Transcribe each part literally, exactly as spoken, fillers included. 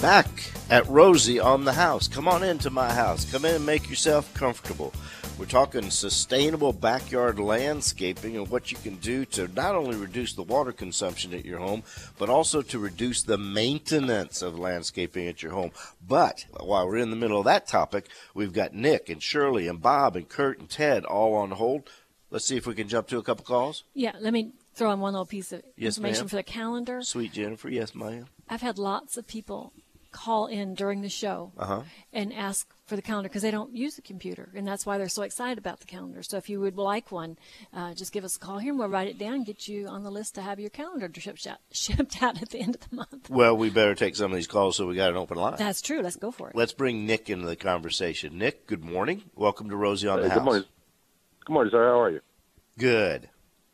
back at Rosie on the House. Come on into my house. Come in and make yourself comfortable. We're talking sustainable backyard landscaping and what you can do to not only reduce the water consumption at your home, but also to reduce the maintenance of landscaping at your home. But while we're in the middle of that topic, we've got Nick and Shirley and Bob and Kurt and Ted all on hold. Let's see if we can jump to a couple calls. Yeah, let me throw in one little piece of Yes, information ma'am. for the calendar. Sweet Jennifer, yes, ma'am. I've had lots of people call in during the show Uh-huh. and ask for the calendar because they don't use the computer, and that's why they're so excited about the calendar. So if you would like one, uh, just give us a call here, and we'll write it down and get you on the list to have your calendar shipped out, shipped out at the end of the month. Well, we better take some of these calls so we got an open line. That's true. Let's go for it. Let's bring Nick into the conversation. Nick, good morning. Welcome to Rosie on Hey, the good House. morning. Good morning, sir. How are you? Good.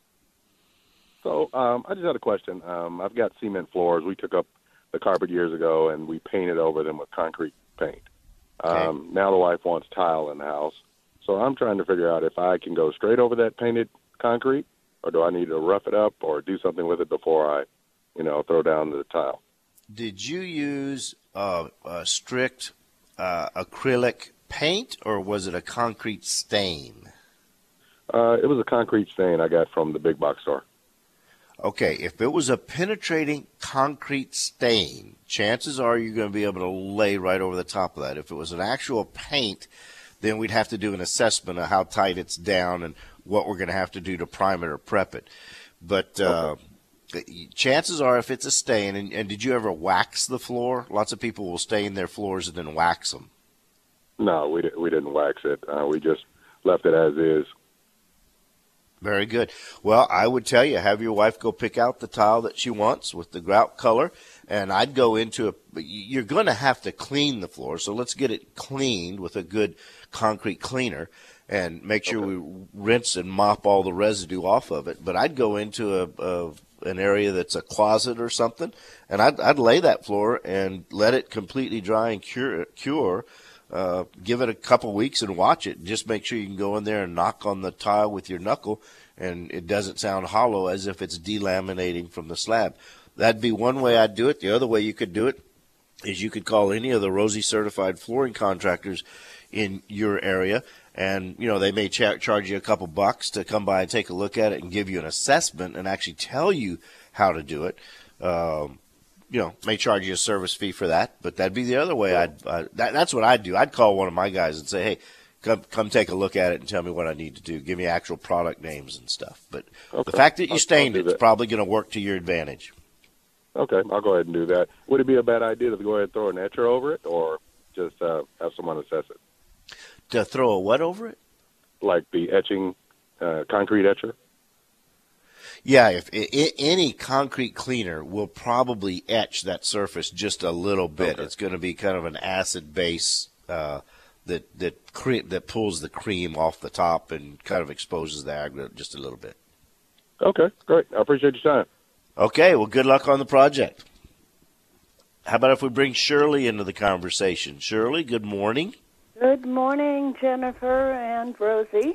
So um, I just had a question. Um, I've got cement floors. We took up the carpet years ago, and we painted over them with concrete paint. Okay. Um, now the wife wants tile in the house. So I'm trying to figure out if I can go straight over that painted concrete, or do I need to rough it up or do something with it before I, you know, throw down the tile. Did you use uh, a strict uh, acrylic paint, or was it a concrete stain? Uh, it was a concrete stain I got from the big box store. Okay, if it was a penetrating concrete stain, chances are you're going to be able to lay right over the top of that. If it was an actual paint, then we'd have to do an assessment of how tight it's down and what we're going to have to do to prime it or prep it. But uh, okay. chances are if it's a stain, and, and did you ever wax the floor? Lots of people will stain their floors and then wax them. No, we, di- we didn't wax it. Uh, we just left it as is. Very good. Well, I would tell you, have your wife go pick out the tile that she wants with the grout color, and I'd go into a, you're going to have to clean the floor, so let's get it cleaned with a good concrete cleaner and make sure Okay. we rinse and mop all the residue off of it. But I'd go into a, a an area that's a closet or something, and I'd, I'd lay that floor and let it completely dry and cure, cure Uh, give it a couple weeks and watch it. Just make sure you can go in there and knock on the tile with your knuckle, and it doesn't sound hollow as if it's delaminating from the slab. That'd be one way I'd do it. The other way you could do it is you could call any of the Rosie certified flooring contractors in your area, and you know they may cha- charge you a couple bucks to come by and take a look at it and give you an assessment and actually tell you how to do it. Um, You know, may charge you a service fee for that, but that'd be the other way. I'd uh, that, that's what I'd do. I'd call one of my guys and say, "Hey, come come take a look at it and tell me what I need to do. Give me actual product names and stuff." But Okay. the fact that you I'll- stained I'll do it's that. probably going to work to your advantage. Okay, I'll go ahead and do that. Would it be a bad idea to go ahead and throw an etcher over it, or just uh, have someone assess it? To throw a what over it? Like the etching, uh, concrete etcher? Yeah, if i i any concrete cleaner will probably etch that surface just a little bit. Okay. It's going to be kind of an acid base uh, that that cre- that pulls the cream off the top and kind of exposes the aggregate just a little bit. Okay, great. I appreciate your time. Okay, well, good luck on the project. How about if we bring Shirley into the conversation? Shirley, good morning. Good morning, Jennifer and Rosie.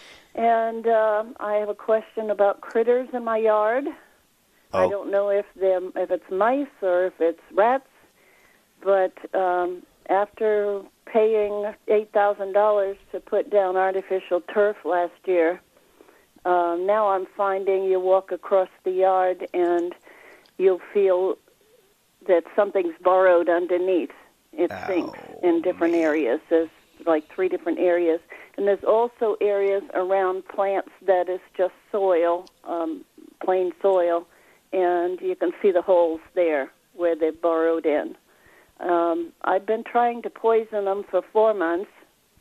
And um, I have a question about critters in my yard. I Oh. don't know if them if it's mice or if it's rats, but um, after paying eight thousand dollars to put down artificial turf last year, um, now I'm finding you walk across the yard and you'll feel that something's burrowed underneath. It sinks in different areas. There's like three different areas. And there's also areas around plants that is just soil, um, plain soil, and you can see the holes there where they're burrowed in. Um, I've been trying to poison them for four months,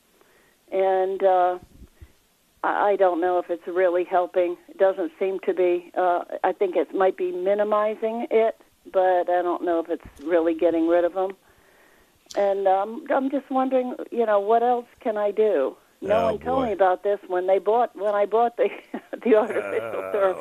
and uh, I I don't know if it's really helping. It doesn't seem to be. Uh, I think it might be minimizing it, but I don't know if it's really getting rid of them. And um, I'm just wondering, you know, what else can I do? No Oh, one told boy. me about this when they bought when I bought the the artificial turf.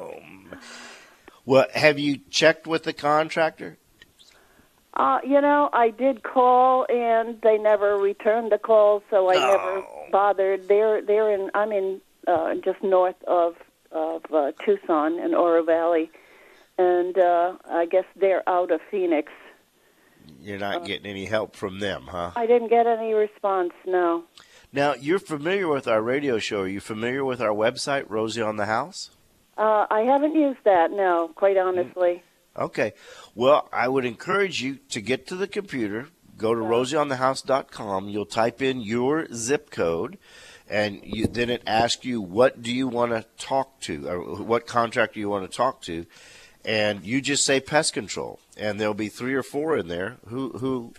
Well, have you checked with the contractor? Uh, you know, I did call and they never returned the call, so I Oh. never bothered. They're they're in. I'm in uh, just north of of uh, Tucson in Oro Valley, and uh, I guess they're out of Phoenix. You're not getting any help from them, huh? I didn't get any response, no. Now, you're familiar with our radio show. Are you familiar with our website, Rosie on the House? Uh, I haven't used that, no, quite honestly. Okay. Well, I would encourage you to get to the computer, go to rosie on the house dot com. You'll type in your zip code, and you, then it asks you, what do you want to talk to, or what contractor you want to talk to, and you just say pest control, and there'll be three or four in there who who.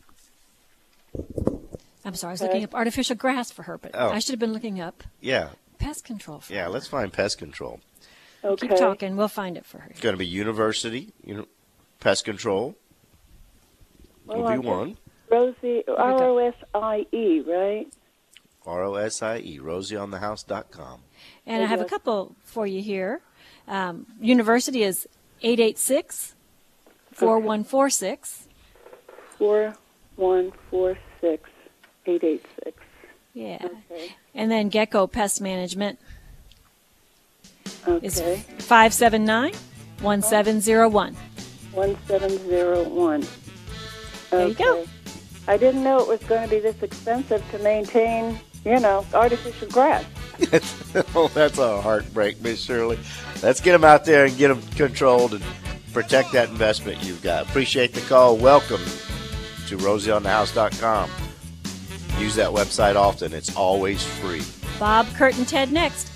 I'm sorry, I was Okay. looking up artificial grass for her, but Oh. I should have been looking up Yeah, pest control for yeah. her. Let's find pest control. Okay. Keep talking. We'll find it for her. It's going to be university, you know, pest control. Well, will be I'm just- one. Rosie, R O S I E, right? R O S I E, rosie on the house dot com. And I have a couple for you here. Um, university is eight eight six, four one four six. Four one four six eight eight six. Yeah. Okay. And then Gecko Pest Management is Okay. five seven nine, one seven zero one. One seven zero one. There you go. I didn't know it was going to be this expensive to maintain, you know, artificial grass. Oh, that's a heartbreak, Miss Shirley. Let's get them out there and get them controlled and protect that investment you've got. Appreciate the call. Welcome to rosie on the house dot com. Use that website often. It's always free. Bob, Kurt, and Ted next.